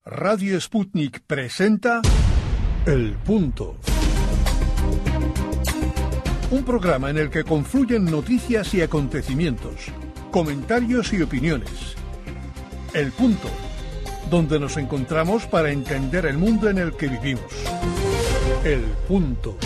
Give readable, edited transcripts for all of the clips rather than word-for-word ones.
Radio Sputnik presenta El Punto. Un programa en el que confluyen noticias y acontecimientos, comentarios y opiniones. El Punto, donde nos encontramos para entender el mundo en el que vivimos. El Punto.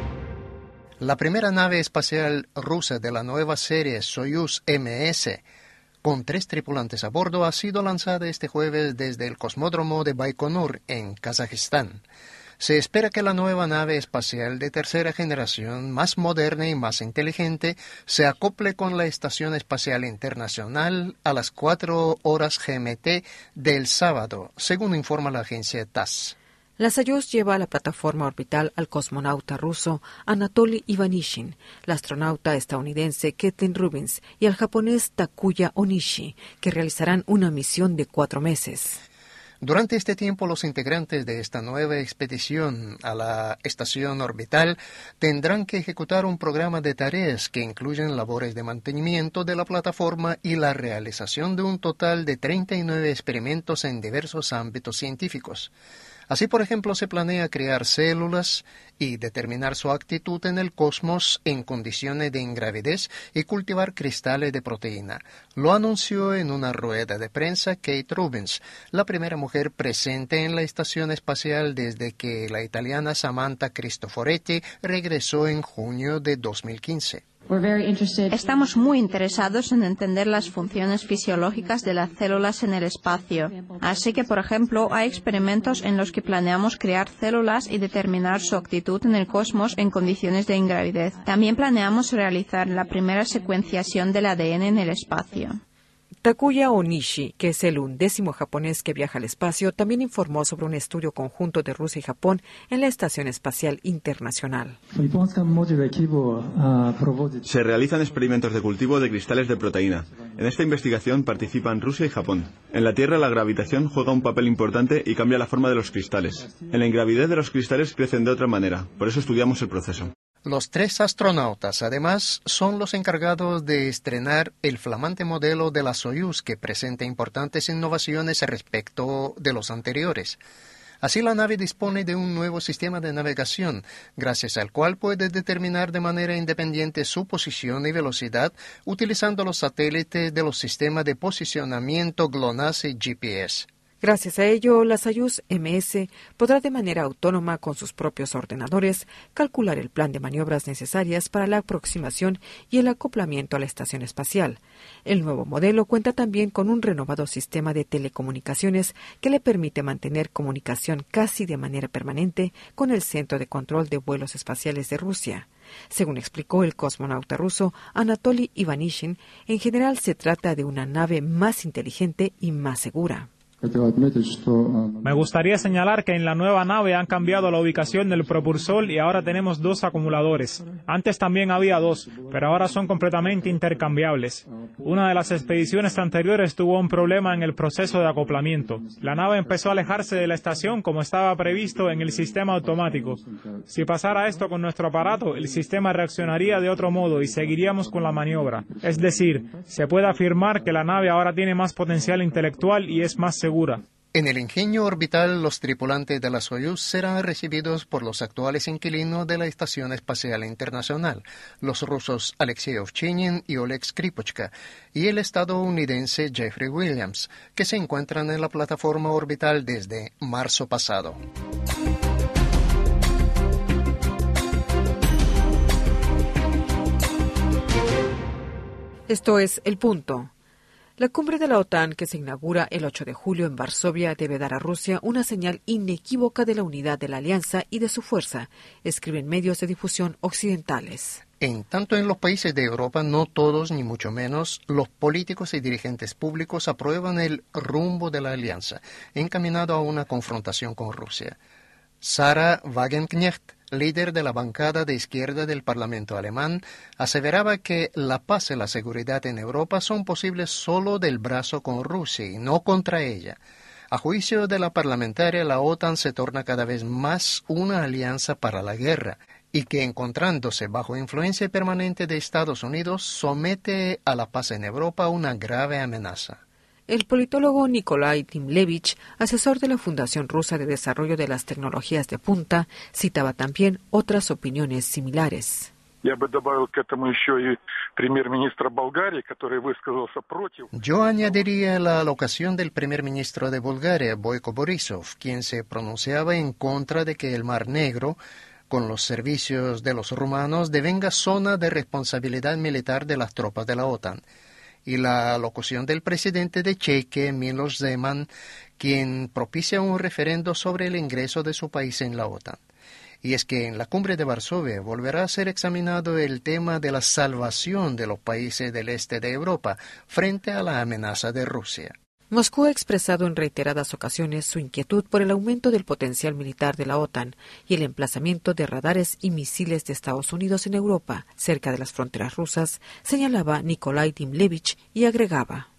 La primera nave espacial rusa de la nueva serie Soyuz MS, con 3 tripulantes a bordo, ha sido lanzada este jueves desde el cosmódromo de Baikonur, en Kazajistán. Se espera que la nueva nave espacial de tercera generación, más moderna y más inteligente, se acople con la Estación Espacial Internacional a las 4 horas GMT del sábado, según informa la agencia TASS. La Soyuz lleva a la plataforma orbital al cosmonauta ruso Anatoly Ivanishin, la astronauta estadounidense Kathleen Rubins y al japonés Takuya Onishi, que realizarán una misión de 4 meses. Durante este tiempo, los integrantes de esta nueva expedición a la estación orbital tendrán que ejecutar un programa de tareas que incluyen labores de mantenimiento de la plataforma y la realización de un total de 39 experimentos en diversos ámbitos científicos. Así, por ejemplo, se planea crear células y determinar su actitud en el cosmos en condiciones de ingravidez y cultivar cristales de proteína. Lo anunció en una rueda de prensa Kate Rubins, la primera mujer presente en la estación espacial desde que la italiana Samantha Cristoforetti regresó en junio de 2015. Estamos muy interesados en entender las funciones fisiológicas de las células en el espacio. Así que, por ejemplo, hay experimentos en los que planeamos crear células y determinar su actitud en el cosmos en condiciones de ingravidez. También planeamos realizar la primera secuenciación del ADN en el espacio. Takuya Onishi, que es el 11º japonés que viaja al espacio, también informó sobre un estudio conjunto de Rusia y Japón en la Estación Espacial Internacional. Se realizan experimentos de cultivo de cristales de proteína. En esta investigación participan Rusia y Japón. En la Tierra la gravitación juega un papel importante y cambia la forma de los cristales. En la ingravidez de los cristales crecen de otra manera, por eso estudiamos el proceso. Los 3 astronautas, además, son los encargados de estrenar el flamante modelo de la Soyuz, que presenta importantes innovaciones respecto de los anteriores. Así, la nave dispone de un nuevo sistema de navegación, gracias al cual puede determinar de manera independiente su posición y velocidad utilizando los satélites de los sistemas de posicionamiento GLONASS y GPS. Gracias a ello, la Soyuz MS podrá de manera autónoma con sus propios ordenadores calcular el plan de maniobras necesarias para la aproximación y el acoplamiento a la estación espacial. El nuevo modelo cuenta también con un renovado sistema de telecomunicaciones que le permite mantener comunicación casi de manera permanente con el Centro de Control de Vuelos Espaciales de Rusia. Según explicó el cosmonauta ruso Anatoly Ivanishin, en general se trata de una nave más inteligente y más segura. Me gustaría señalar que en la nueva nave han cambiado la ubicación del propulsor y ahora tenemos 2 acumuladores. Antes también había 2, pero ahora son completamente intercambiables. Una de las expediciones anteriores tuvo un problema en el proceso de acoplamiento. La nave empezó a alejarse de la estación como estaba previsto en el sistema automático. Si pasara esto con nuestro aparato, el sistema reaccionaría de otro modo y seguiríamos con la maniobra. Es decir, se puede afirmar que la nave ahora tiene más potencial intelectual y es más segura. En el ingenio orbital, los tripulantes de la Soyuz serán recibidos por los actuales inquilinos de la Estación Espacial Internacional, los rusos Alexei Ovchinin y Oleg Skripochka, y el estadounidense Jeffrey Williams, que se encuentran en la plataforma orbital desde marzo pasado. Esto es El Punto. La cumbre de la OTAN, que se inaugura el 8 de julio en Varsovia, debe dar a Rusia una señal inequívoca de la unidad de la alianza y de su fuerza, escriben medios de difusión occidentales. En tanto, en los países de Europa, no todos, ni mucho menos, los políticos y dirigentes públicos aprueban el rumbo de la alianza, encaminado a una confrontación con Rusia. Sarah Wagenknecht, líder de la bancada de izquierda del Parlamento alemán, aseveraba que la paz y la seguridad en Europa son posibles solo del brazo con Rusia y no contra ella. A juicio de la parlamentaria, la OTAN se torna cada vez más una alianza para la guerra y que, encontrándose bajo influencia permanente de Estados Unidos, somete a la paz en Europa a una grave amenaza. El politólogo Nikolai Timlevich, asesor de la Fundación Rusa de Desarrollo de las Tecnologías de Punta, citaba también otras opiniones similares. Yo añadiría la alocación del primer ministro de Bulgaria, Boyko Borisov, quien se pronunciaba en contra de que el Mar Negro, con los servicios de los rumanos, devenga zona de responsabilidad militar de las tropas de la OTAN. Y la alocución del presidente de Chequia, Miloš Zeman, quien propicia un referendo sobre el ingreso de su país en la OTAN. Y es que en la cumbre de Varsovia volverá a ser examinado el tema de la salvación de los países del este de Europa frente a la amenaza de Rusia. Moscú ha expresado en reiteradas ocasiones su inquietud por el aumento del potencial militar de la OTAN y el emplazamiento de radares y misiles de Estados Unidos en Europa, cerca de las fronteras rusas, señalaba Nikolai Timlevich y agregaba.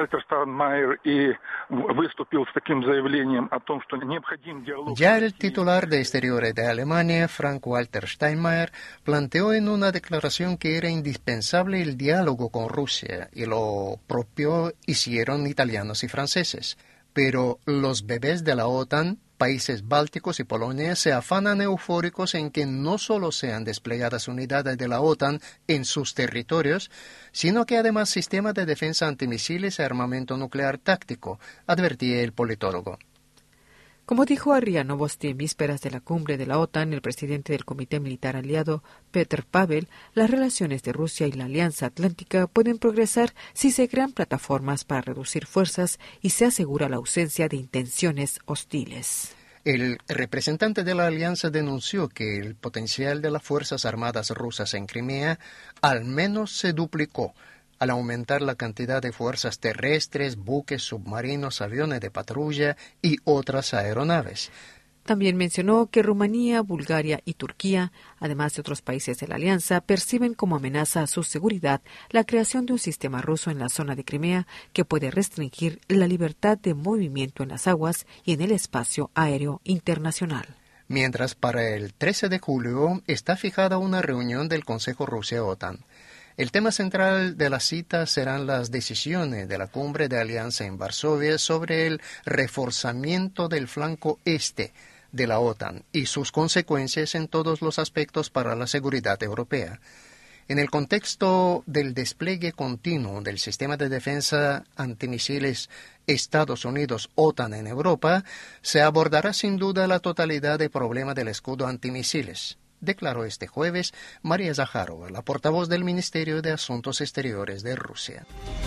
Ya el titular de Exteriores de Alemania, Frank-Walter Steinmeier, planteó en una declaración que era indispensable el diálogo con Rusia, y lo propio hicieron italianos y franceses. Pero los bebés de la OTAN, países bálticos y Polonia, se afanan eufóricos en que no solo sean desplegadas unidades de la OTAN en sus territorios, sino que además sistemas de defensa antimisiles y armamento nuclear táctico, advertía el politólogo. Como dijo a RIA Novosti en vísperas de la cumbre de la OTAN, el presidente del Comité Militar Aliado, Petr Pavel, las relaciones de Rusia y la Alianza Atlántica pueden progresar si se crean plataformas para reducir fuerzas y se asegura la ausencia de intenciones hostiles. El representante de la alianza denunció que el potencial de las Fuerzas Armadas rusas en Crimea al menos se duplicó al aumentar la cantidad de fuerzas terrestres, buques, submarinos, aviones de patrulla y otras aeronaves. También mencionó que Rumanía, Bulgaria y Turquía, además de otros países de la alianza, perciben como amenaza a su seguridad la creación de un sistema ruso en la zona de Crimea que puede restringir la libertad de movimiento en las aguas y en el espacio aéreo internacional. Mientras para el 13 de julio está fijada una reunión del Consejo Rusia-OTAN. El tema central de la cita serán las decisiones de la cumbre de alianza en Varsovia sobre el reforzamiento del flanco este de la OTAN y sus consecuencias en todos los aspectos para la seguridad europea. En el contexto del despliegue continuo del sistema de defensa antimisiles Estados Unidos-OTAN en Europa, se abordará sin duda la totalidad del problema del escudo antimisiles, declaró este jueves María Zakharova, la portavoz del Ministerio de Asuntos Exteriores de Rusia.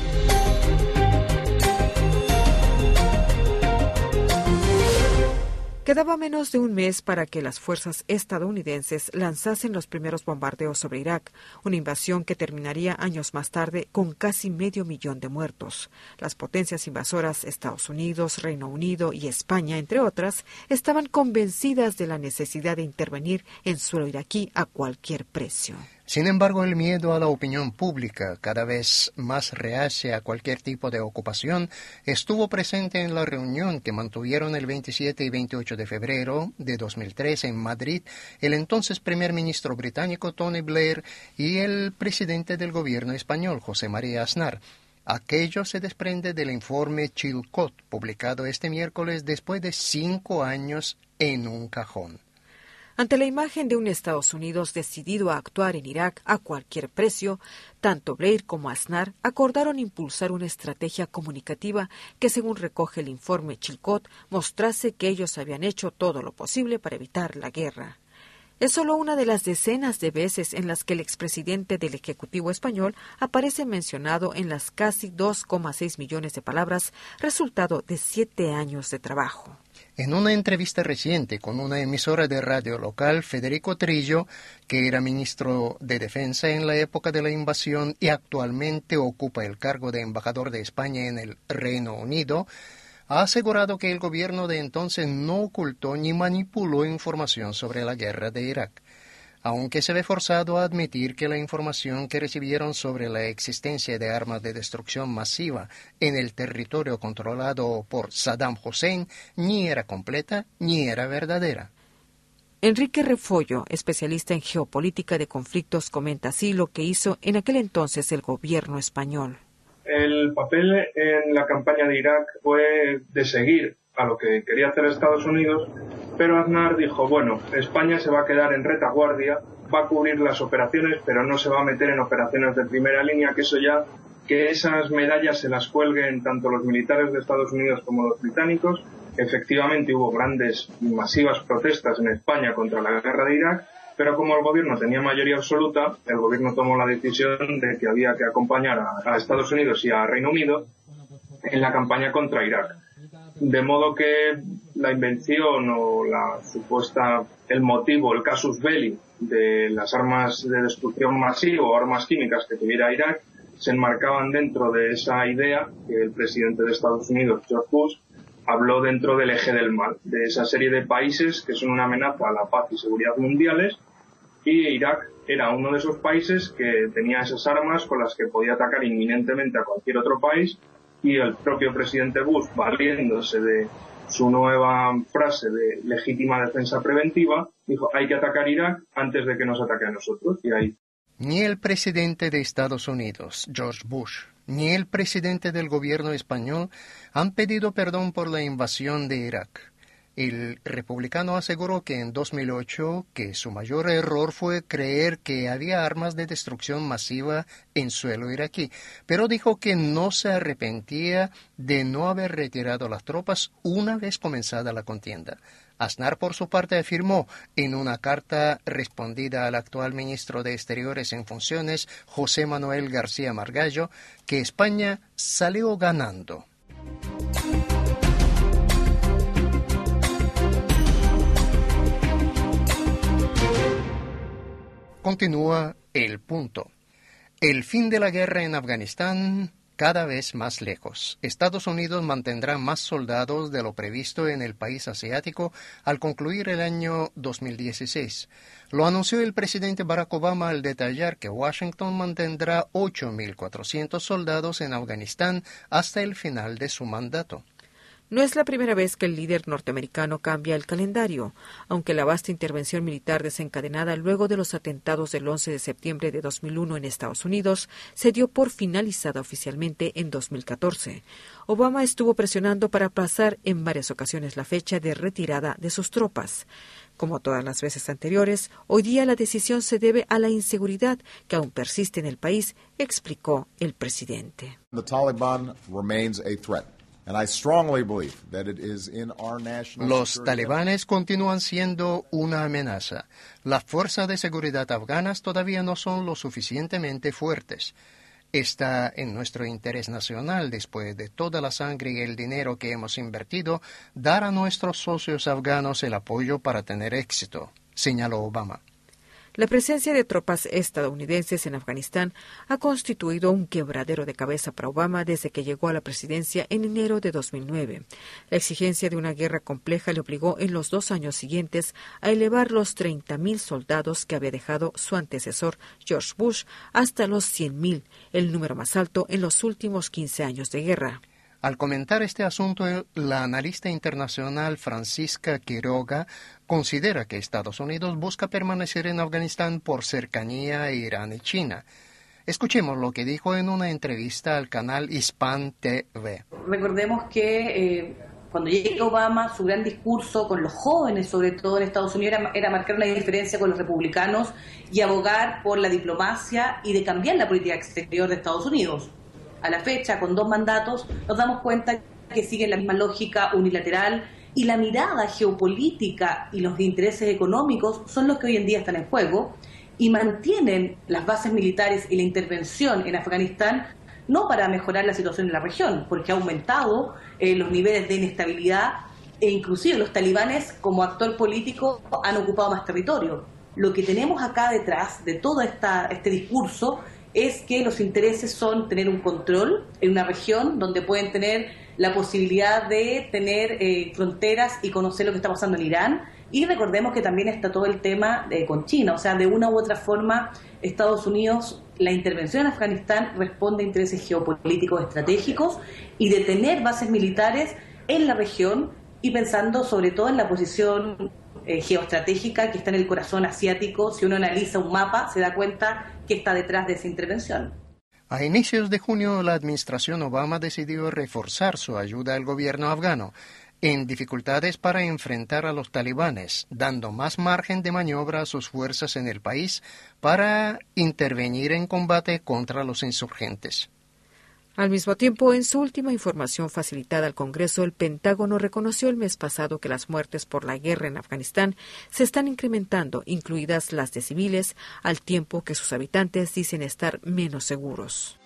Quedaba menos de un mes para que las fuerzas estadounidenses lanzasen los primeros bombardeos sobre Irak, una invasión que terminaría años más tarde con casi 500,000 de muertos. Las potencias invasoras, Estados Unidos, Reino Unido y España, entre otras, estaban convencidas de la necesidad de intervenir en suelo iraquí a cualquier precio. Sin embargo, el miedo a la opinión pública, cada vez más reacia a cualquier tipo de ocupación, estuvo presente en la reunión que mantuvieron el 27 y 28 de febrero de 2003 en Madrid el entonces primer ministro británico Tony Blair y el presidente del gobierno español, José María Aznar. Aquello se desprende del informe Chilcot, publicado este miércoles después de 5 años en un cajón. Ante la imagen de un Estados Unidos decidido a actuar en Irak a cualquier precio, tanto Blair como Aznar acordaron impulsar una estrategia comunicativa que, según recoge el informe Chilcot, mostrase que ellos habían hecho todo lo posible para evitar la guerra. Es solo una de las decenas de veces en las que el expresidente del Ejecutivo español aparece mencionado en las casi 2,6 millones de palabras, resultado de 7 años de trabajo. En una entrevista reciente con una emisora de radio local, Federico Trillo, que era ministro de Defensa en la época de la invasión y actualmente ocupa el cargo de embajador de España en el Reino Unido, ha asegurado que el gobierno de entonces no ocultó ni manipuló información sobre la guerra de Irak, aunque se ve forzado a admitir que la información que recibieron sobre la existencia de armas de destrucción masiva en el territorio controlado por Saddam Hussein ni era completa ni era verdadera. Enrique Refollo, especialista en geopolítica de conflictos, comenta así lo que hizo en aquel entonces el gobierno español. El papel en la campaña de Irak fue de seguir a lo que quería hacer Estados Unidos, pero Aznar dijo, bueno, España se va a quedar en retaguardia, va a cubrir las operaciones, pero no se va a meter en operaciones de primera línea, que esas medallas se las cuelguen tanto los militares de Estados Unidos como los británicos. Efectivamente hubo grandes y masivas protestas en España contra la guerra de Irak, pero como el gobierno tenía mayoría absoluta, el gobierno tomó la decisión de que había que acompañar a Estados Unidos y a Reino Unido en la campaña contra Irak. De modo que la invención o el motivo, el casus belli de las armas de destrucción masiva o armas químicas que tuviera Irak se enmarcaban dentro de esa idea que el presidente de Estados Unidos, George Bush, habló dentro del eje del mal, de esa serie de países que son una amenaza a la paz y seguridad mundiales, y Irak era uno de esos países que tenía esas armas con las que podía atacar inminentemente a cualquier otro país, y el propio presidente Bush, valiéndose de su nueva frase de legítima defensa preventiva, dijo, hay que atacar Irak antes de que nos ataque a nosotros, y ahí. Ni el presidente de Estados Unidos, George Bush, ni el presidente del gobierno español han pedido perdón por la invasión de Irak. El republicano aseguró que en 2008 que su mayor error fue creer que había armas de destrucción masiva en suelo iraquí, pero dijo que no se arrepentía de no haber retirado las tropas una vez comenzada la contienda. Aznar, por su parte, afirmó en una carta respondida al actual ministro de Exteriores en funciones, José Manuel García Margallo, que España salió ganando. Continúa El Punto. El fin de la guerra en Afganistán cada vez más lejos. Estados Unidos mantendrá más soldados de lo previsto en el país asiático al concluir el año 2016. Lo anunció el presidente Barack Obama al detallar que Washington mantendrá 8.400 soldados en Afganistán hasta el final de su mandato. No es la primera vez que el líder norteamericano cambia el calendario, aunque la vasta intervención militar desencadenada luego de los atentados del 11 de septiembre de 2001 en Estados Unidos se dio por finalizada oficialmente en 2014. Obama estuvo presionando para aplazar en varias ocasiones la fecha de retirada de sus tropas. Como todas las veces anteriores, hoy día la decisión se debe a la inseguridad que aún persiste en el país, explicó el presidente. The Taliban remains a threat. Los talibanes continúan siendo una amenaza. Las fuerzas de seguridad afganas todavía no son lo suficientemente fuertes. Está en nuestro interés nacional, después de toda la sangre y el dinero que hemos invertido, dar a nuestros socios afganos el apoyo para tener éxito, señaló Obama. La presencia de tropas estadounidenses en Afganistán ha constituido un quebradero de cabeza para Obama desde que llegó a la presidencia en enero de 2009. La exigencia de una guerra compleja le obligó en los 2 años siguientes a elevar los 30.000 soldados que había dejado su antecesor George Bush hasta los 100.000, el número más alto en los últimos 15 años de guerra. Al comentar este asunto, la analista internacional Francisca Quiroga considera que Estados Unidos busca permanecer en Afganistán por cercanía a Irán y China. Escuchemos lo que dijo en una entrevista al canal Hispan TV. Recordemos que cuando llega Obama, su gran discurso con los jóvenes, sobre todo en Estados Unidos, era marcar una diferencia con los republicanos y abogar por la diplomacia y de cambiar la política exterior de Estados Unidos. A la fecha, con 2 mandatos, nos damos cuenta que siguen la misma lógica unilateral y la mirada geopolítica y los intereses económicos son los que hoy en día están en juego y mantienen las bases militares y la intervención en Afganistán no para mejorar la situación en la región, porque ha aumentado los niveles de inestabilidad e inclusive los talibanes como actor político han ocupado más territorio. Lo que tenemos acá detrás de todo este discurso es que los intereses son tener un control en una región donde pueden tener la posibilidad de tener fronteras y conocer lo que está pasando en Irán. Y recordemos que también está todo el tema con China, o sea, de una u otra forma, Estados Unidos, la intervención en Afganistán responde a intereses geopolíticos estratégicos y de tener bases militares en la región y pensando sobre todo en la posición geoestratégica que está en el corazón asiático. Si uno analiza un mapa, se da cuenta que está detrás de esa intervención. A inicios de junio, la administración Obama decidió reforzar su ayuda al gobierno afgano en dificultades para enfrentar a los talibanes, dando más margen de maniobra a sus fuerzas en el país para intervenir en combate contra los insurgentes. Al mismo tiempo, en su última información facilitada al Congreso, el Pentágono reconoció el mes pasado que las muertes por la guerra en Afganistán se están incrementando, incluidas las de civiles, al tiempo que sus habitantes dicen estar menos seguros.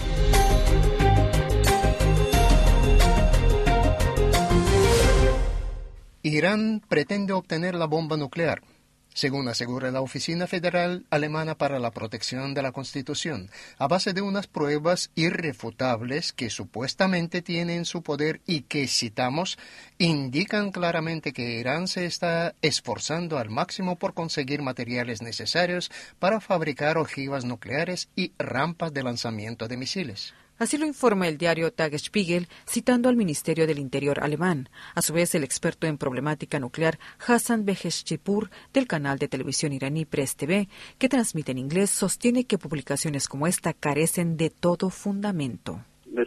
Irán pretende obtener la bomba nuclear, según asegura la Oficina Federal Alemana para la Protección de la Constitución, a base de unas pruebas irrefutables que supuestamente tiene en su poder y que, citamos, indican claramente que Irán se está esforzando al máximo por conseguir materiales necesarios para fabricar ojivas nucleares y rampas de lanzamiento de misiles. Así lo informa el diario Tagesspiegel, citando al Ministerio del Interior alemán. A su vez, el experto en problemática nuclear Hassan Beheshtipour, del canal de televisión iraní Press TV, que transmite en inglés, sostiene que publicaciones como esta carecen de todo fundamento.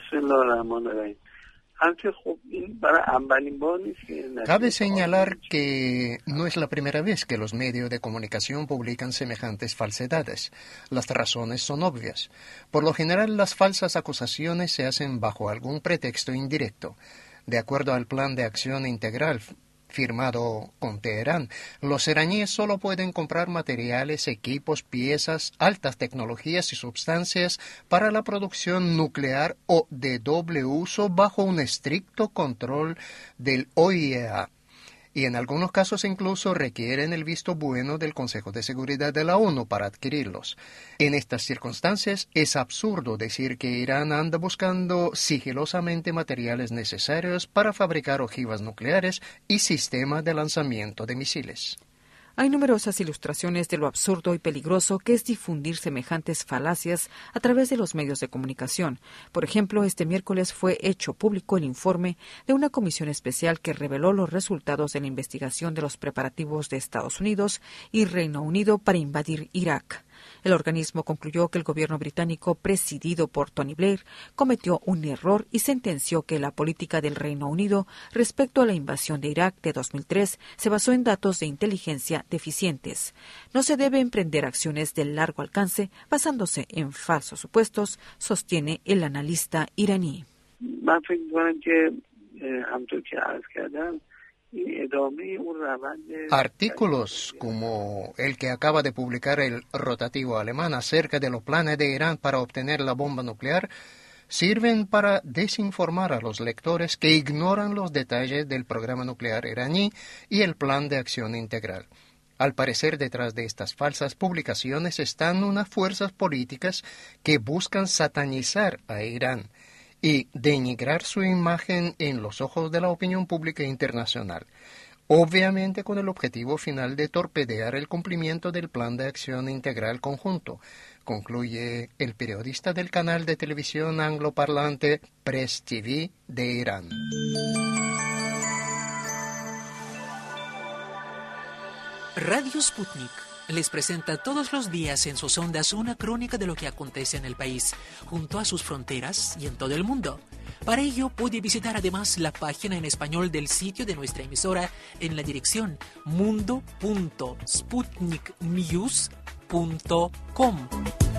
Cabe señalar que no es la primera vez que los medios de comunicación publican semejantes falsedades. Las razones son obvias. Por lo general, las falsas acusaciones se hacen bajo algún pretexto indirecto. De acuerdo al Plan de Acción Integral firmado con Teherán, los iraníes solo pueden comprar materiales, equipos, piezas, altas tecnologías y sustancias para la producción nuclear o de doble uso bajo un estricto control del OIEA. Y en algunos casos incluso requieren el visto bueno del Consejo de Seguridad de la ONU para adquirirlos. En estas circunstancias es absurdo decir que Irán anda buscando sigilosamente materiales necesarios para fabricar ojivas nucleares y sistemas de lanzamiento de misiles. Hay numerosas ilustraciones de lo absurdo y peligroso que es difundir semejantes falacias a través de los medios de comunicación. Por ejemplo, este miércoles fue hecho público el informe de una comisión especial que reveló los resultados de la investigación de los preparativos de Estados Unidos y Reino Unido para invadir Irak. El organismo concluyó que el gobierno británico, presidido por Tony Blair, cometió un error y sentenció que la política del Reino Unido respecto a la invasión de Irak de 2003 se basó en datos de inteligencia deficientes. No se debe emprender acciones de largo alcance basándose en falsos supuestos, sostiene el analista iraní. Artículos como el que acaba de publicar el rotativo alemán acerca de los planes de Irán para obtener la bomba nuclear sirven para desinformar a los lectores que ignoran los detalles del programa nuclear iraní y el plan de acción integral. Al parecer, detrás de estas falsas publicaciones están unas fuerzas políticas que buscan satanizar a Irán y denigrar su imagen en los ojos de la opinión pública internacional, obviamente con el objetivo final de torpedear el cumplimiento del Plan de Acción Integral Conjunto, concluye el periodista del canal de televisión angloparlante Press TV de Irán. Radio Sputnik les presenta todos los días en sus ondas una crónica de lo que acontece en el país, junto a sus fronteras y en todo el mundo. Para ello puede visitar además la página en español del sitio de nuestra emisora en la dirección mundo.sputniknews.com.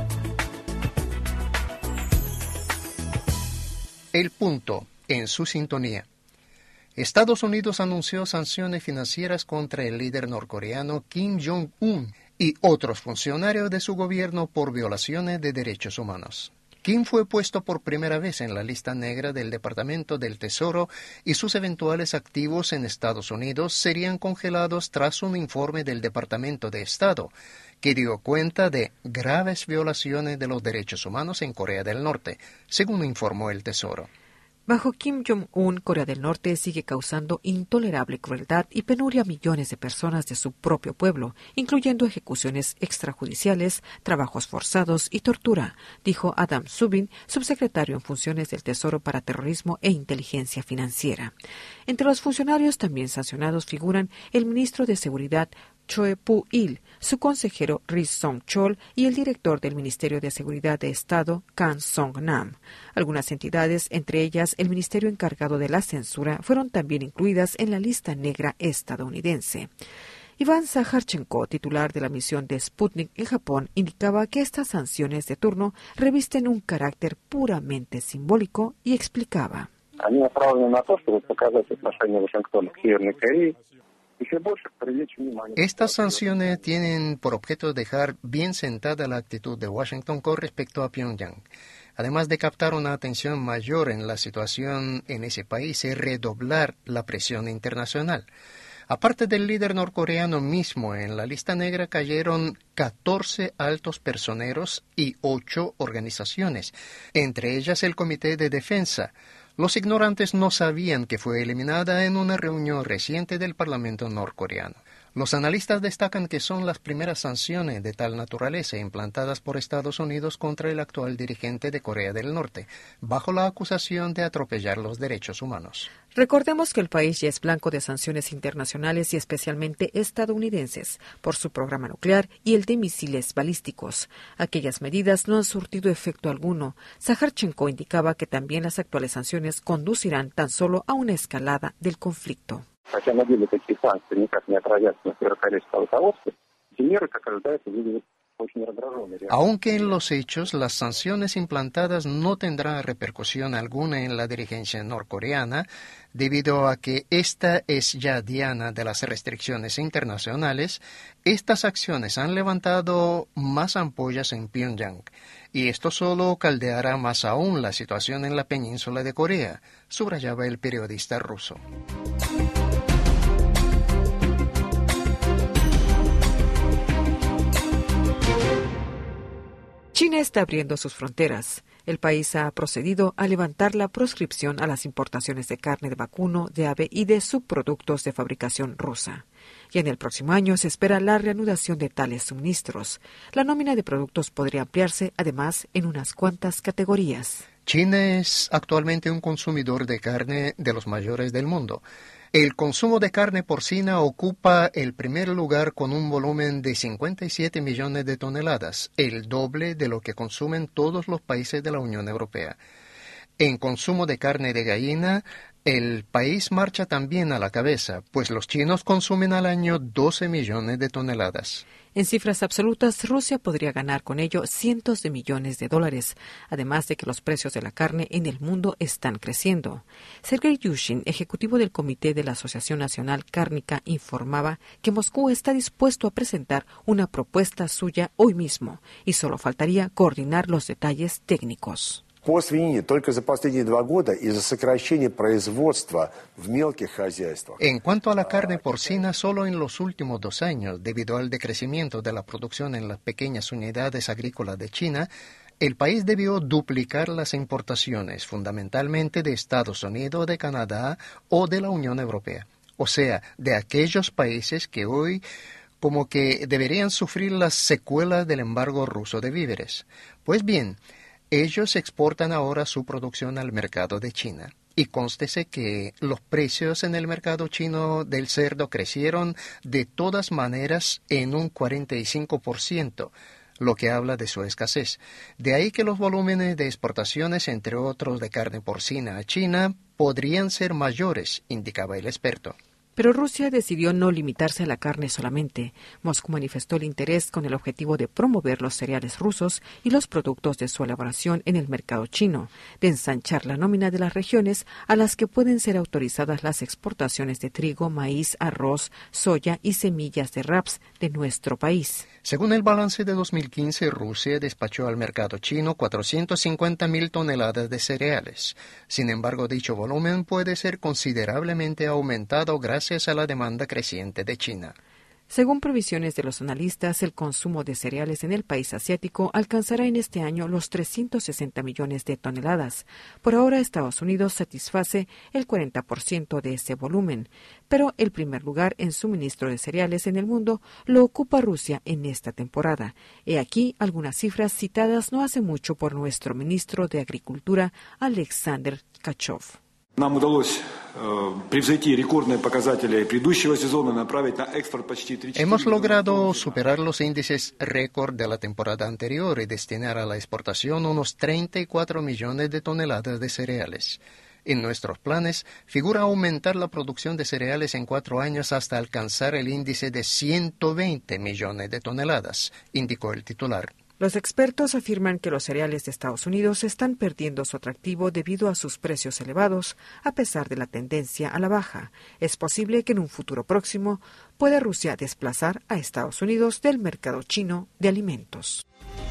El punto en su sintonía. Estados Unidos anunció sanciones financieras contra el líder norcoreano Kim Jong-un y otros funcionarios de su gobierno por violaciones de derechos humanos. Kim fue puesto por primera vez en la lista negra del Departamento del Tesoro y sus eventuales activos en Estados Unidos serían congelados tras un informe del Departamento de Estado que dio cuenta de graves violaciones de los derechos humanos en Corea del Norte, según informó el Tesoro. Bajo Kim Jong-un, Corea del Norte sigue causando intolerable crueldad y penuria a millones de personas de su propio pueblo, incluyendo ejecuciones extrajudiciales, trabajos forzados y tortura, dijo Adam Subin, subsecretario en funciones del Tesoro para Terrorismo e Inteligencia Financiera. Entre los funcionarios también sancionados figuran el ministro de Seguridad Choi Pu-il, su consejero Ri Song-chol y el director del Ministerio de Seguridad de Estado, Kang Song-nam. Algunas entidades, entre ellas el ministerio encargado de la censura, fueron también incluidas en la lista negra estadounidense. Iván Zacharchenko, titular de la misión de Sputnik en Japón, indicaba que estas sanciones de turno revisten un carácter puramente simbólico y explicaba. Estas sanciones tienen por objeto dejar bien sentada la actitud de Washington con respecto a Pyongyang. Además de captar una atención mayor en la situación en ese país y redoblar la presión internacional. Aparte del líder norcoreano mismo, en la lista negra cayeron 14 altos personeros y 8 organizaciones, entre ellas el Comité de Defensa. Los ignorantes no sabían que fue eliminada en una reunión reciente del Parlamento norcoreano. Los analistas destacan que son las primeras sanciones de tal naturaleza implantadas por Estados Unidos contra el actual dirigente de Corea del Norte, bajo la acusación de atropellar los derechos humanos. Recordemos que el país ya es blanco de sanciones internacionales y especialmente estadounidenses por su programa nuclear y el de misiles balísticos. Aquellas medidas no han surtido efecto alguno. Zacharchenko indicaba que también las actuales sanciones conducirán tan solo a una escalada del conflicto. Хотя на деле такие санкции никак не отразятся на северокорейском руководстве, эти меры, как ожидается, выглядят очень раздраженными. Aunque en los hechos las sanciones implantadas no tendrán repercusión alguna en la dirigencia norcoreana, debido a que esta es ya diana de las restricciones internacionales, estas acciones han levantado más ampollas en Pyongyang. Y esto solo caldeará más aún la situación en la península de Corea, subrayaba el periodista ruso. China está abriendo sus fronteras. El país ha procedido a levantar la proscripción a las importaciones de carne de vacuno, de ave y de subproductos de fabricación rusa. Y en el próximo año se espera la reanudación de tales suministros. La nómina de productos podría ampliarse, además, en unas cuantas categorías. China es actualmente un consumidor de carne de los mayores del mundo. El consumo de carne porcina ocupa el primer lugar con un volumen de 57 millones de toneladas, el doble de lo que consumen todos los países de la Unión Europea. En consumo de carne de gallina, el país marcha también a la cabeza, pues los chinos consumen al año 12 millones de toneladas. En cifras absolutas, Rusia podría ganar con ello cientos de millones de dólares, además de que los precios de la carne en el mundo están creciendo. Sergei Yushin, ejecutivo del Comité de la Asociación Nacional Cárnica, informaba que Moscú está dispuesto a presentar una propuesta suya hoy mismo y solo faltaría coordinar los detalles técnicos. По свинине только за последние 2 года из-за сокращения производства в мелких хозяйствах. En cuanto a la carne porcina, solo en los últimos 2 años, debido al decrecimiento de la producción en las pequeñas unidades agrícolas de China, el país debió duplicar las importaciones, fundamentalmente de Estados Unidos, de Canadá o de la Unión Europea. O sea, de aquellos países que hoy como que deberían sufrir las secuelas del embargo ruso de víveres. Pues bien, ellos exportan ahora su producción al mercado de China. Y cónstese que los precios en el mercado chino del cerdo crecieron de todas maneras en un 45%, lo que habla de su escasez. De ahí que los volúmenes de exportaciones, entre otros de carne porcina a China, podrían ser mayores, indicaba el experto. Pero Rusia decidió no limitarse a la carne solamente. Moscú manifestó el interés con el objetivo de promover los cereales rusos y los productos de su elaboración en el mercado chino, de ensanchar la nómina de las regiones a las que pueden ser autorizadas las exportaciones de trigo, maíz, arroz, soya y semillas de raps de nuestro país. Según el balance de 2015, Rusia despachó al mercado chino 450.000 toneladas de cereales. Sin embargo, dicho volumen puede ser considerablemente aumentado gracias a la demanda creciente de China. Según previsiones de los analistas, el consumo de cereales en el país asiático alcanzará en este año los 360 millones de toneladas. Por ahora, Estados Unidos satisface el 40% de ese volumen, pero el primer lugar en suministro de cereales en el mundo lo ocupa Rusia en esta temporada. He aquí algunas cifras citadas no hace mucho por nuestro ministro de Agricultura, Alexander Tkachov. Hemos logrado superar los índices récord de la temporada anterior y destinar a la exportación unos 34 millones de toneladas de cereales. En nuestros planes figura aumentar la producción de cereales en 4 años hasta alcanzar el índice de 120 millones de toneladas, indicó el titular. Los expertos afirman que los cereales de Estados Unidos están perdiendo su atractivo debido a sus precios elevados, a pesar de la tendencia a la baja. Es posible que en un futuro próximo pueda Rusia desplazar a Estados Unidos del mercado chino de alimentos.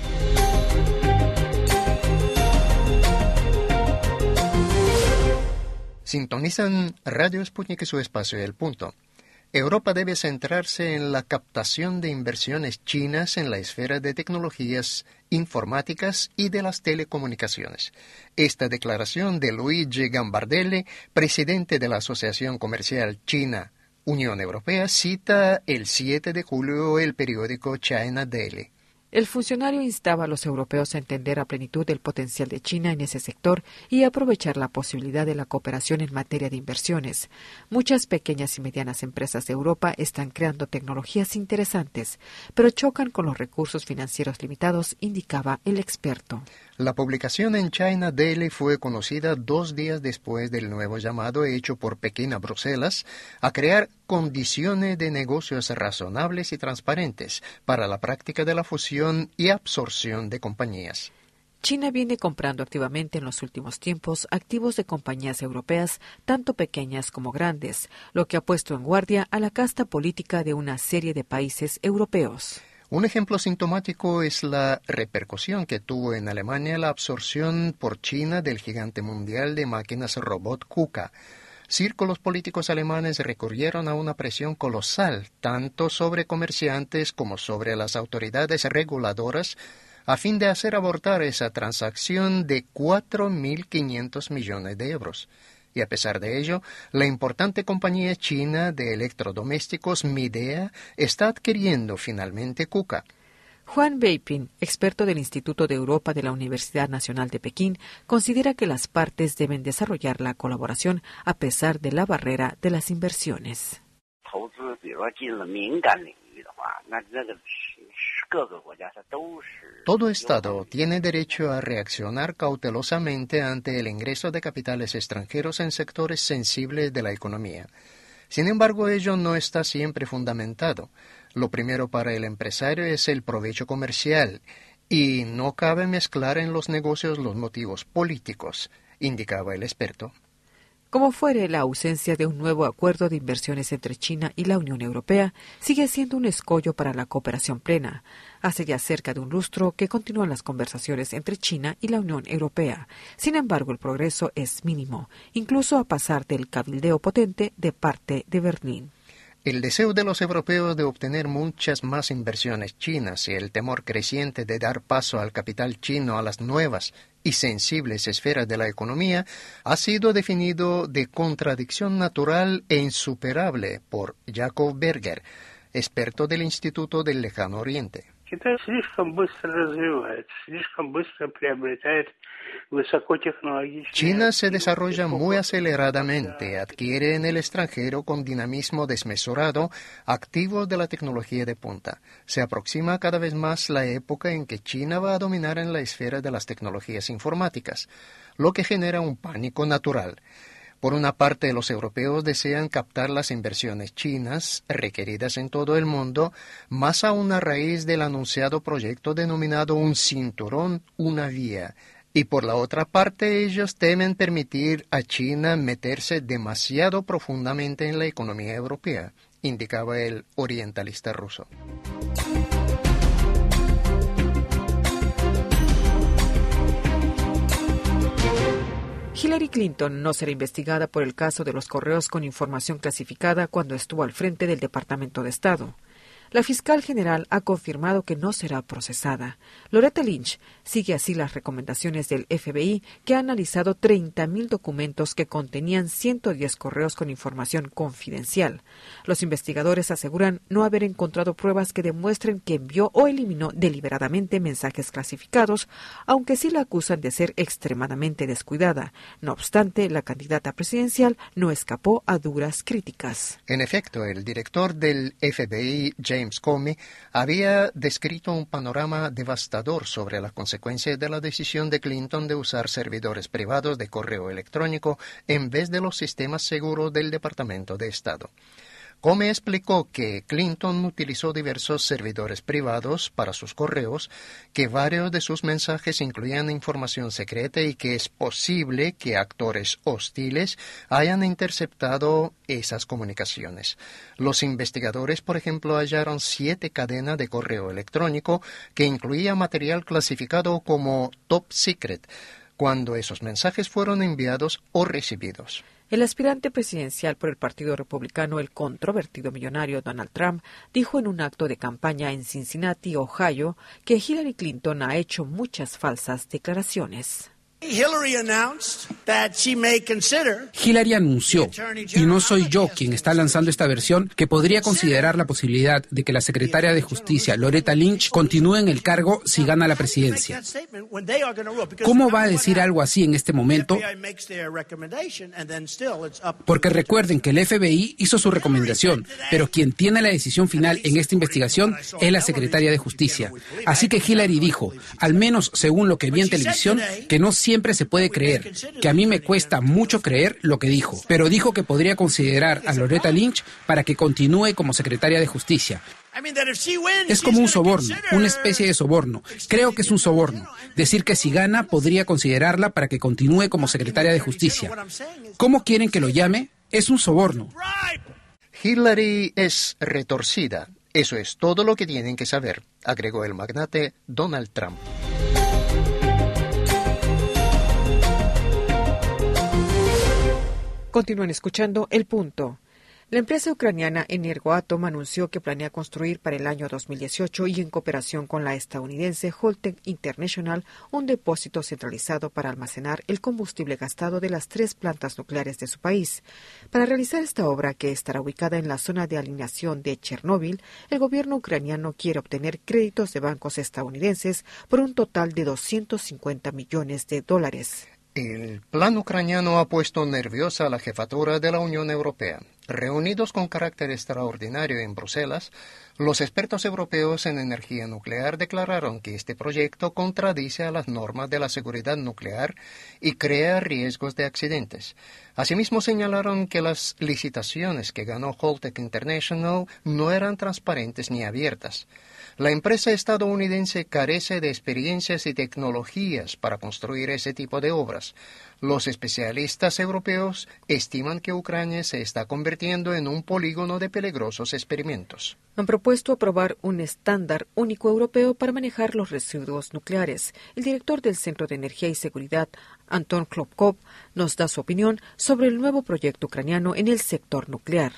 Sintonizan Radio Sputnik y su espacio El Punto. Europa debe centrarse en la captación de inversiones chinas en la esfera de tecnologías informáticas y de las telecomunicaciones. Esta declaración de Luigi Gambardelli, presidente de la Asociación Comercial China-Unión Europea, cita el 7 de julio el periódico China Daily. El funcionario instaba a los europeos a entender a plenitud el potencial de China en ese sector y aprovechar la posibilidad de la cooperación en materia de inversiones. Muchas pequeñas y medianas empresas de Europa están creando tecnologías interesantes, pero chocan con los recursos financieros limitados, indicaba el experto. La publicación en China Daily fue conocida 2 días después del nuevo llamado hecho por Pekín a Bruselas a crear condiciones de negocios razonables y transparentes para la práctica de la fusión y absorción de compañías. China viene comprando activamente en los últimos tiempos activos de compañías europeas, tanto pequeñas como grandes, lo que ha puesto en guardia a la casta política de una serie de países europeos. Un ejemplo sintomático es la repercusión que tuvo en Alemania la absorción por China del gigante mundial de máquinas robot KUKA. Círculos políticos alemanes recurrieron a una presión colosal, tanto sobre comerciantes como sobre las autoridades reguladoras, a fin de hacer abortar esa transacción de 4.500 millones de euros. Y a pesar de ello, la importante compañía china de electrodomésticos Midea está adquiriendo finalmente KUKA. Juan Beiping, experto del Instituto de Europa de la Universidad Nacional de Pekín, considera que las partes deben desarrollar la colaboración a pesar de la barrera de las inversiones. Todo Estado tiene derecho a reaccionar cautelosamente ante el ingreso de capitales extranjeros en sectores sensibles de la economía. Sin embargo, ello no está siempre fundamentado. Lo primero para el empresario es el provecho comercial y no cabe mezclar en los negocios los motivos políticos, indicaba el experto. Como fuere, la ausencia de un nuevo acuerdo de inversiones entre China y la Unión Europea sigue siendo un escollo para la cooperación plena. Hace ya cerca de un lustro que continúan las conversaciones entre China y la Unión Europea. Sin embargo, el progreso es mínimo, incluso a pasar del cabildeo potente de parte de Berlín. El deseo de los europeos de obtener muchas más inversiones chinas y el temor creciente de dar paso al capital chino a las nuevas y sensibles esferas de la economía ha sido definido de contradicción natural e insuperable por Jacob Berger, experto del Instituto del Lejano Oriente. China se desarrolla muy aceleradamente, adquiere en el extranjero con dinamismo desmesurado activos de la tecnología de punta. Se aproxima cada vez más la época en que China va a dominar en la esfera de las tecnologías informáticas, lo que genera un pánico natural. Por una parte, los europeos desean captar las inversiones chinas requeridas en todo el mundo, más aún a raíz del anunciado proyecto denominado un cinturón, una vía. Y por la otra parte, ellos temen permitir a China meterse demasiado profundamente en la economía europea, indicaba el orientalista ruso. Hillary Clinton no será investigada por el caso de los correos con información clasificada cuando estuvo al frente del Departamento de Estado. La fiscal general ha confirmado que no será procesada. Loretta Lynch sigue así las recomendaciones del FBI, que ha analizado 30.000 documentos que contenían 110 correos con información confidencial. Los investigadores aseguran no haber encontrado pruebas que demuestren que envió o eliminó deliberadamente mensajes clasificados, aunque sí la acusan de ser extremadamente descuidada. No obstante, la candidata presidencial no escapó a duras críticas. En efecto, el director del FBI, James Comey, había descrito un panorama devastador sobre las consecuencias de la decisión de Clinton de usar servidores privados de correo electrónico en vez de los sistemas seguros del Departamento de Estado. Comey explicó que Clinton utilizó diversos servidores privados para sus correos, que varios de sus mensajes incluían información secreta y que es posible que actores hostiles hayan interceptado esas comunicaciones. Los investigadores, por ejemplo, hallaron 7 cadenas de correo electrónico que incluía material clasificado como top secret, cuando esos mensajes fueron enviados o recibidos. El aspirante presidencial por el Partido Republicano, el controvertido millonario Donald Trump, dijo en un acto de campaña en Cincinnati, Ohio, que Hillary Clinton ha hecho muchas falsas declaraciones. Hillary anunció, y no soy yo quien está lanzando esta versión, que podría considerar la posibilidad de que la secretaria de Justicia, Loretta Lynch, continúe en el cargo si gana la presidencia. ¿Cómo va a decir algo así en este momento? Porque recuerden que el FBI hizo su recomendación, pero quien tiene la decisión final en esta investigación es la secretaria de Justicia. Así que Hillary dijo, al menos según lo que vi en televisión, que no siempre se puede creer, que a mí me cuesta mucho creer lo que dijo, pero dijo que podría considerar a Loretta Lynch para que continúe como secretaria de Justicia. Es como un soborno, una especie de soborno. Creo que es un soborno. Decir que si gana podría considerarla para que continúe como secretaria de Justicia. ¿Cómo quieren que lo llame? Es un soborno. Hillary es retorcida. Eso es todo lo que tienen que saber, agregó el magnate Donald Trump. Continúan escuchando El Punto. La empresa ucraniana Energoatom anunció que planea construir para el año 2018 y en cooperación con la estadounidense Holtec International un depósito centralizado para almacenar el combustible gastado de las 3 plantas nucleares de su país. Para realizar esta obra, que estará ubicada en la zona de alineación de Chernóbil, el gobierno ucraniano quiere obtener créditos de bancos estadounidenses por un total de $250 millones. El plan ucraniano ha puesto nerviosa a la jefatura de la Unión Europea. Reunidos con carácter extraordinario en Bruselas, los expertos europeos en energía nuclear declararon que este proyecto contradice a las normas de la seguridad nuclear y crea riesgos de accidentes. Asimismo, señalaron que las licitaciones que ganó Holtec International no eran transparentes ni abiertas. La empresa estadounidense carece de experiencias y tecnologías para construir ese tipo de obras. Los especialistas europeos estiman que Ucrania se está convirtiendo en un polígono de peligrosos experimentos. Han propuesto aprobar un estándar único europeo para manejar los residuos nucleares. El director del Centro de Energía y Seguridad, Anton Klopkov, nos da su opinión sobre el nuevo proyecto ucraniano en el sector nuclear.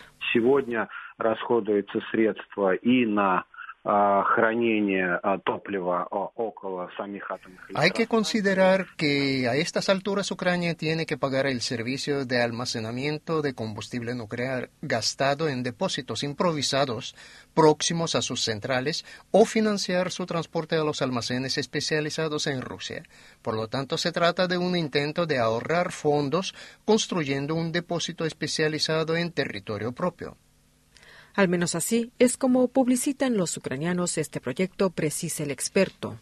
Hay que considerar que a estas alturas Ucrania tiene que pagar el servicio de almacenamiento de combustible nuclear gastado en depósitos improvisados próximos a sus centrales o financiar su transporte a los almacenes especializados en Rusia. Por lo tanto, se trata de un intento de ahorrar fondos construyendo un depósito especializado en territorio propio. Al menos así es como publicitan los ucranianos este proyecto, precisa el experto.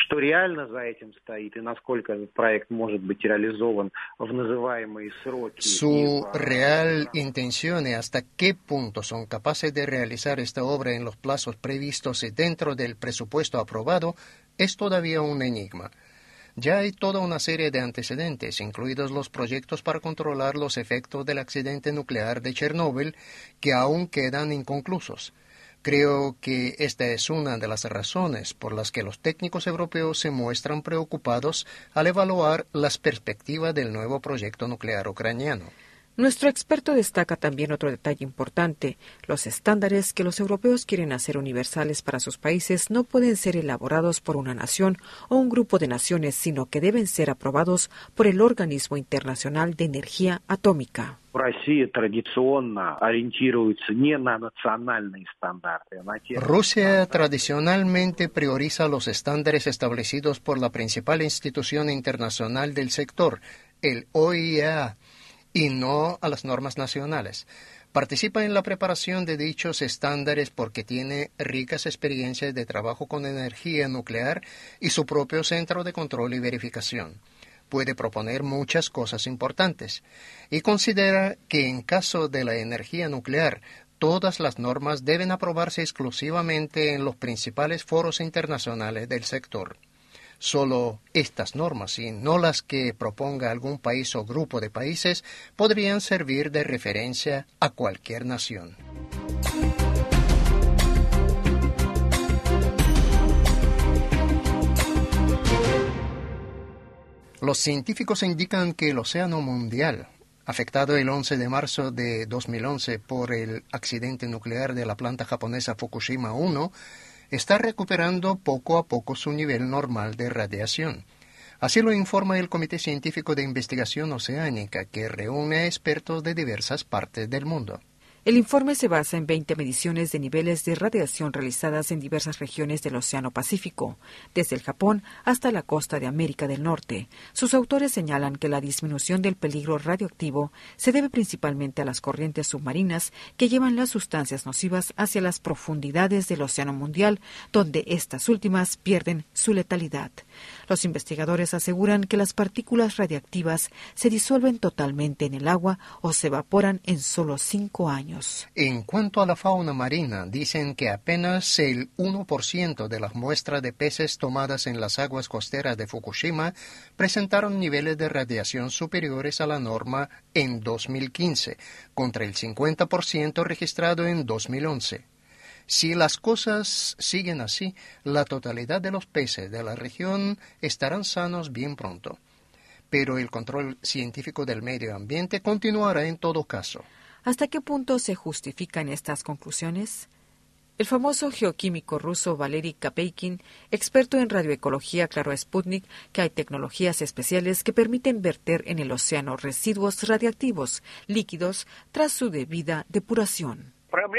Su real intención y hasta qué punto son capaces de realizar esta obra en los plazos previstos y dentro del presupuesto aprobado es todavía un enigma. Ya hay toda una serie de antecedentes, incluidos los proyectos para controlar los efectos del accidente nuclear de Chernóbil, que aún quedan inconclusos. Creo que esta es una de las razones por las que los técnicos europeos se muestran preocupados al evaluar las perspectivas del nuevo proyecto nuclear ucraniano. Nuestro experto destaca también otro detalle importante. Los estándares que los europeos quieren hacer universales para sus países no pueden ser elaborados por una nación o un grupo de naciones, sino que deben ser aprobados por el Organismo Internacional de Energía Atómica. Rusia tradicionalmente prioriza los estándares establecidos por la principal institución internacional del sector, el OIEA, y no a las normas nacionales. Participa en la preparación de dichos estándares porque tiene ricas experiencias de trabajo con energía nuclear y su propio centro de control y verificación. Puede proponer muchas cosas importantes y considera que en caso de la energía nuclear, todas las normas deben aprobarse exclusivamente en los principales foros internacionales del sector. Solo estas normas, y no las que proponga algún país o grupo de países, podrían servir de referencia a cualquier nación. Los científicos indican que el océano mundial, afectado el 11 de marzo de 2011 por el accidente nuclear de la planta japonesa Fukushima 1, está recuperando poco a poco su nivel normal de radiación. Así lo informa el Comité Científico de Investigación Oceánica, que reúne a expertos de diversas partes del mundo. El informe se basa en 20 mediciones de niveles de radiación realizadas en diversas regiones del Océano Pacífico, desde el Japón hasta la costa de América del Norte. Sus autores señalan que la disminución del peligro radioactivo se debe principalmente a las corrientes submarinas que llevan las sustancias nocivas hacia las profundidades del océano mundial, donde estas últimas pierden su letalidad. Los investigadores aseguran que las partículas radiactivas se disuelven totalmente en el agua o se evaporan en solo 5 años. En cuanto a la fauna marina, dicen que apenas el 1% de las muestras de peces tomadas en las aguas costeras de Fukushima presentaron niveles de radiación superiores a la norma en 2015, contra el 50% registrado en 2011. Si las cosas siguen así, la totalidad de los peces de la región estarán sanos bien pronto. Pero el control científico del medio ambiente continuará en todo caso. ¿Hasta qué punto se justifican estas conclusiones? El famoso geoquímico ruso Valery Kapeikin, experto en radioecología, aclaró a Sputnik que hay tecnologías especiales que permiten verter en el océano residuos radiactivos líquidos tras su debida depuración.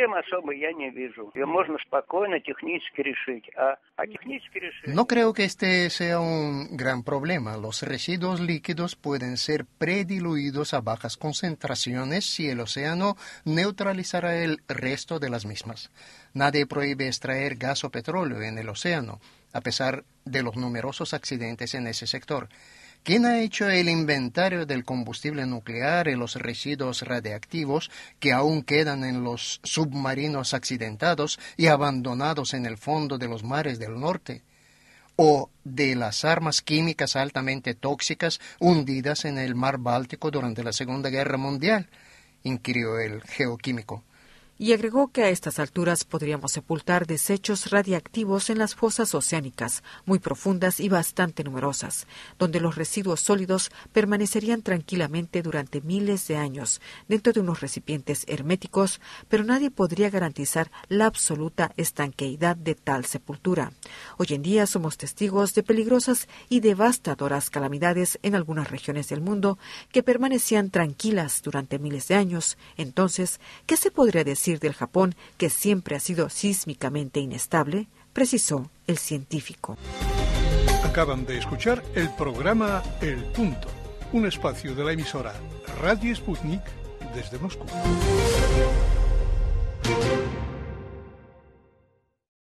No creo que este sea un gran problema. Los residuos líquidos pueden ser prediluidos a bajas concentraciones si el océano neutralizará el resto de las mismas. Nadie prohíbe extraer gas o petróleo en el océano, a pesar de los numerosos accidentes en ese sector. ¿Quién ha hecho el inventario del combustible nuclear y los residuos radiactivos que aún quedan en los submarinos accidentados y abandonados en el fondo de los mares del norte? ¿O de las armas químicas altamente tóxicas hundidas en el mar Báltico durante la Segunda Guerra Mundial?, inquirió el geoquímico. Y agregó que a estas alturas podríamos sepultar desechos radiactivos en las fosas oceánicas, muy profundas y bastante numerosas, donde los residuos sólidos permanecerían tranquilamente durante miles de años dentro de unos recipientes herméticos, pero nadie podría garantizar la absoluta estanqueidad de tal sepultura. Hoy en día somos testigos de peligrosas y devastadoras calamidades en algunas regiones del mundo que permanecían tranquilas durante miles de años. Entonces, ¿qué se podría decir del Japón, que siempre ha sido sísmicamente inestable?, precisó el científico. Acaban de escuchar el programa El Punto, un espacio de la emisora Radio Sputnik desde Moscú.